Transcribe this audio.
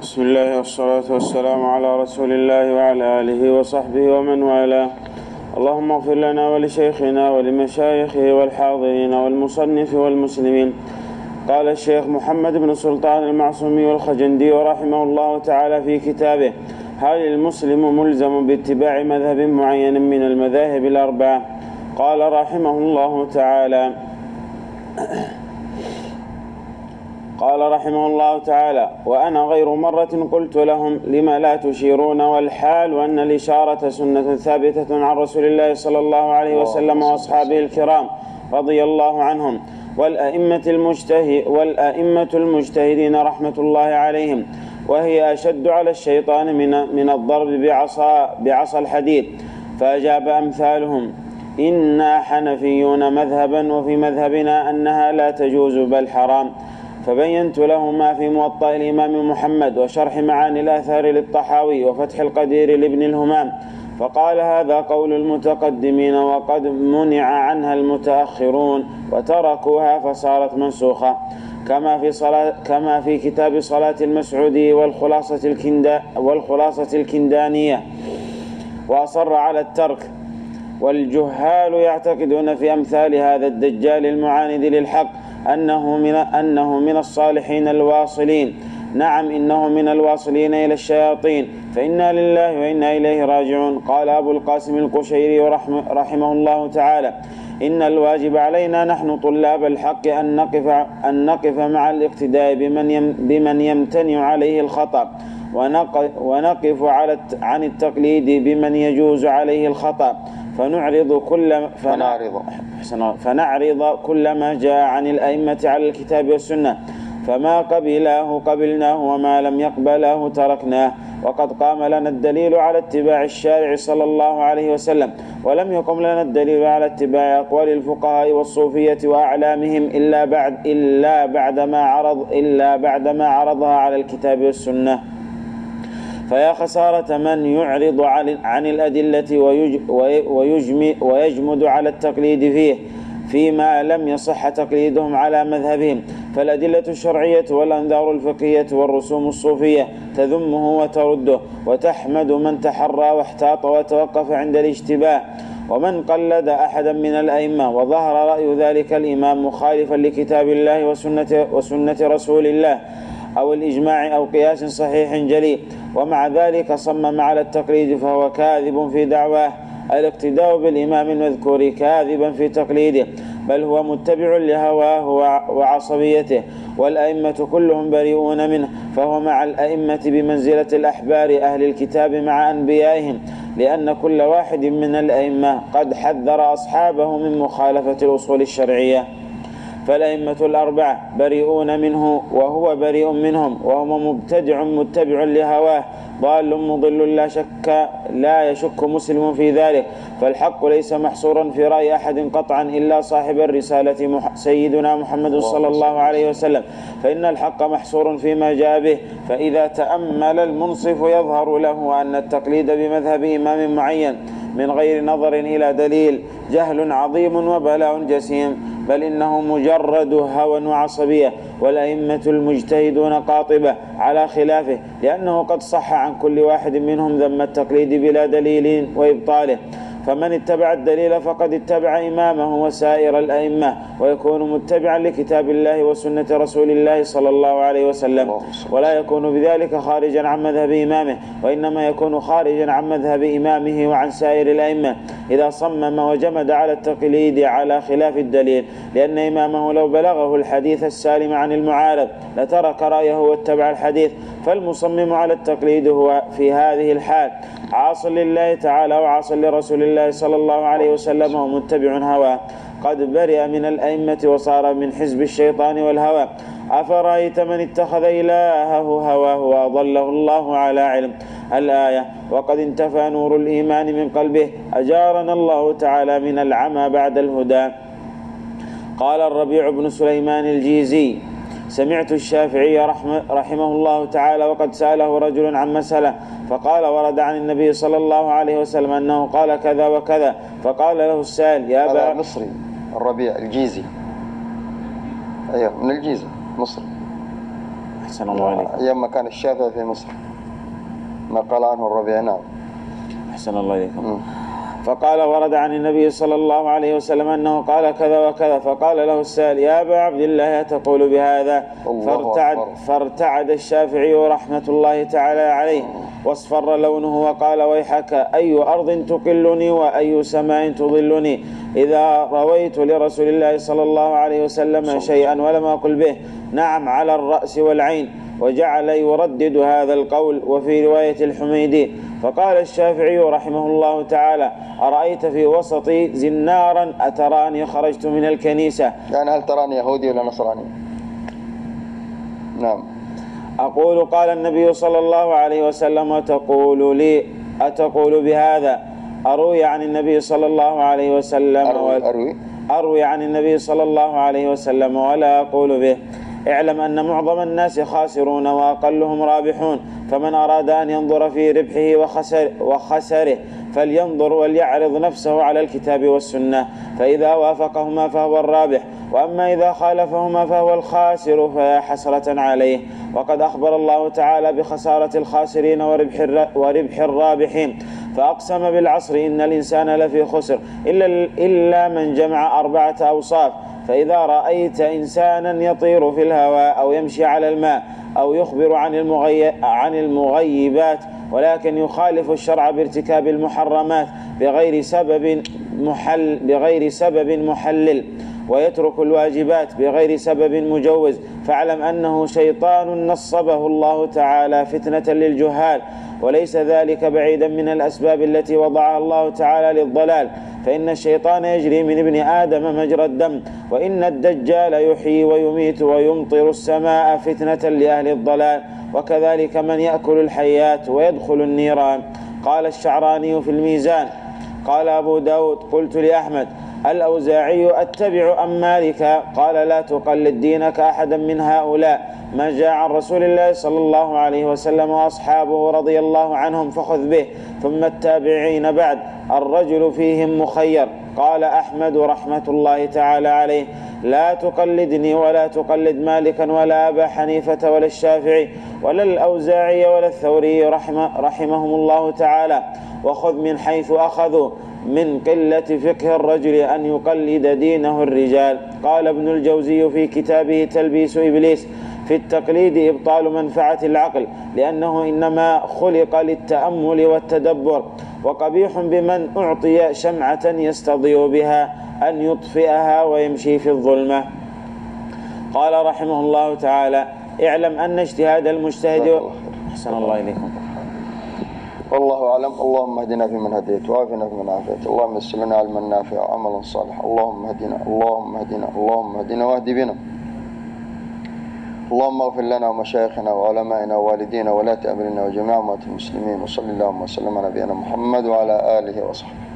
بسم الله والصلاة والسلام على رسول الله وعلى آله وصحبه ومن والاه. اللهم اغفر لنا ولشيخنا ولمشايخه والحاضرين والمصنف والمسلمين. قال الشيخ محمد بن سلطان المعصومي الخجندي رحمه الله تعالى في كتابه: هل المسلم ملزم باتباع مذهب معين من المذاهب الأربعة؟ قال رحمه الله تعالى: وأنا غير مرة قلت لهم: لما لا تشيرون؟ والحال وأن الإشارة سنة ثابتة عن رسول الله صلى الله عليه وسلم وأصحابه الكرام رضي الله عنهم والأئمة المجتهدين رحمة الله عليهم، وهي أشد على الشيطان من الضرب بعصا الحديد. فأجاب أمثالهم: إنا حنفيون مذهبا، وفي مذهبنا أنها لا تجوز بل حرام. فبينت له ما في موطأ الإمام محمد وشرح معاني الآثار للطحاوي وفتح القدير لابن الهمام، فقال: هذا قول المتقدمين وقد منع عنها المتأخرون وتركوها فصارت منسوخة، كما في كتاب صلاة المسعودي والخلاصة الكندانية، وأصر على الترك. والجهال يعتقدون في أمثال هذا الدجال المعاند للحق أنه من الصالحين الواصلين. نعم، إنه من الواصلين إلى الشياطين، فإنا لله وإنا إليه راجعون. قال أبو القاسم القشيري رحمه الله تعالى: إن الواجب علينا نحن طلاب الحق أن نقف مع الاقتداء بمن يمتنع عليه الخطأ، ونقف عن التقليد بمن يجوز عليه الخطأ، فنعرض كل ما جاء عن الأئمة على الكتاب والسنة، فما قبلاه قبلناه وما لم يقبله تركناه. وقد قام لنا الدليل على اتباع الشارع صلى الله عليه وسلم، ولم يقم لنا الدليل على اتباع أقوال الفقهاء والصوفية وأعلامهم إلا بعدما عرضها على الكتاب والسنة. فيا خسارة من يعرض عن الأدلة ويجمد على التقليد فيما لم يصح تقليدهم على مذهبهم. فالأدلة الشرعية والأنذار الفقهية والرسوم الصوفية تذمه وترده، وتحمد من تحرى واحتاط وتوقف عند الاشتباه. ومن قلد أحدا من الأئمة وظهر رأي ذلك الإمام مخالفا لكتاب الله وسنة رسول الله أو الإجماع أو قياس صحيح جلي، ومع ذلك صمم على التقليد، فهو كاذب في دعواه الاقتداء بالإمام المذكور، كاذبا في تقليده، بل هو متبع لهواه وعصبيته، والأئمة كلهم بريئون منه، فهو مع الأئمة بمنزلة الأحبار أهل الكتاب مع أنبيائهم، لأن كل واحد من الأئمة قد حذر أصحابه من مخالفة الأصول الشرعية. فالأئمة الأربعة بريئون منه وهو بريء منهم، وهم متبع لهواه، ضال مضل لا يشك مسلم في ذلك. فالحق ليس محصورا في رأي أحد قطعا إلا صاحب الرسالة سيدنا محمد صلى الله عليه وسلم، فإن الحق محصور فيما جاء به. فإذا تأمل المنصف يظهر له أن التقليد بمذهب إمام معين من غير نظر إلى دليل جهل عظيم وبلاء جسيم، بل إنه مجرد هوى وعصبية، والأئمة المجتهدون قاطبة على خلافه، لأنه قد صح عن كل واحد منهم ذم التقليد بلا دليل وإبطاله. فمن اتبع الدليل فقد اتبع إمامه وسائر الأئمة، ويكون متبعا لكتاب الله وسنة رسول الله صلى الله عليه وسلم، ولا يكون بذلك خارجا عن مذهب إمامه، وإنما يكون خارجا عن مذهب إمامه وعن سائر الأئمة إذا صمم وجمد على التقليد على خلاف الدليل، لأن إمامه لو بلغه الحديث السالم عن المعارض لترك رأيه واتبع الحديث. فالمصمم على التقليد هو في هذه الحال عاص لله تعالى وعاص لرسول الله صلى الله عليه وسلم ومتبع هواه، قد برئ من الأئمة وصار من حزب الشيطان والهوى. أفرأيت من اتخذ إلهه هواه وأضله الله على علم. الآية: وقد انتفى نور الإيمان من قلبه، أجارنا الله تعالى من العمى بعد الهدى. قال الربيع بن سليمان الجيزي: سمعت الشافعي رحمه الله تعالى وقد سأله رجل عن مسألة، فقال: ورد عن النبي صلى الله عليه وسلم أنه قال كذا وكذا. فقال له السائل: يا أبا مصري الربيع الجيزي، أيوه من الجيزة مصر. أحسن الله عليك. أيام ما كان الشافعي في مصر نقل عنه الربيع. نعم. أحسن الله إليكم. فقال ورد عن النبي صلى الله عليه وسلم أنه قال كذا وكذا، فقال له السائل يا أبا عبد الله تقول بهذا؟ فارتعد الشافعي رحمة الله تعالى عليه واصفر لونه وقال ويحك، أي أرض تقلني وأي سماء تظلني إذا رويت لرسول الله صلى الله عليه وسلم شيئا ولم أقل به نعم على الرأس والعين. وجعل يردد هذا القول. وفي رواية الحميدي فقال الشافعي رحمه الله تعالى أرأيت في وسطي زنارا أتراني خرجت من الكنيسة؟ يعني هل تراني يهودي ولا نصراني؟ نعم. أقول قال النبي صلى الله عليه وسلم وتقول لي أتقول بهذا؟ أروي عن النبي صلى الله عليه وسلم أروي عن النبي صلى الله عليه وسلم ولا أقول به. اعلم أن معظم الناس خاسرون وأقلهم رابحون، فمن أراد أن ينظر في ربحه وخسره فلينظر وليعرض نفسه على الكتاب والسنة، فإذا وافقهما فهو الرابح، وأما إذا خالفهما فهو الخاسر فيا حسرة عليه. وقد أخبر الله تعالى بخسارة الخاسرين وربح الرابحين، فأقسم بالعصر إن الإنسان لفي خسر إلا من جمع 4 أوصاف. فإذا رأيت إنسانا يطير في الهواء أو يمشي على الماء أو يخبر عن المغيبات ولكن يخالف الشرع بارتكاب المحرمات بغير سبب محلل ويترك الواجبات بغير سبب مجوز، فاعلم أنه شيطان نصبه الله تعالى فتنة للجهال، وليس ذلك بعيدا من الأسباب التي وضعها الله تعالى للضلال، فإن الشيطان يجري من ابن آدم مجرى الدم، وإن الدجال يحيي ويميت ويمطر السماء فتنة لأهل الضلال، وكذلك من يأكل الحيات ويدخل النيران. قال الشعراني في الميزان قال أبو داود قلت لأحمد الأوزاعي أتبع أم مالك؟ قال لا تقلد دينك أحدا من هؤلاء، ما جاء عن رسول الله صلى الله عليه وسلم وأصحابه رضي الله عنهم فخذ به، ثم التابعين بعد، الرجل فيهم مخير. قال أحمد رحمة الله تعالى عليه لا تقلدني ولا تقلد مالكا ولا أبا حنيفة ولا الشافعي ولا الأوزاعي ولا الثوري رحمهم الله تعالى، وخذ من حيث أخذوا من قلة فقه الرجل أن يقلد دينه الرجال. قال ابن الجوزي في كتابه تلبيس إبليس في التقليد إبطال منفعة العقل، لأنه إنما خلق للتأمل والتدبر، وقبيح بمن أعطي شمعة يستضيء بها أن يطفئها ويمشي في الظلمة. قال رحمه الله تعالى اعلم أن اجتهاد المجتهد. أحسن الله إليكم. والله أعلم. اللهم اهدنا فيمن هديت وعافنا فيمن عافيت، اللهم يسر لنا علما نافعا وعملا صالحا، اللهم اهدنا اللهم اهدنا اللهم اهدنا واهد بنا، اللهم اغفر لنا ومشايخنا وعلمائنا ووالدينا وولاة أمرنا وجميع أمة المسلمين، وصلى اللهم وسلم على نبينا محمد وعلى آله وصحبه.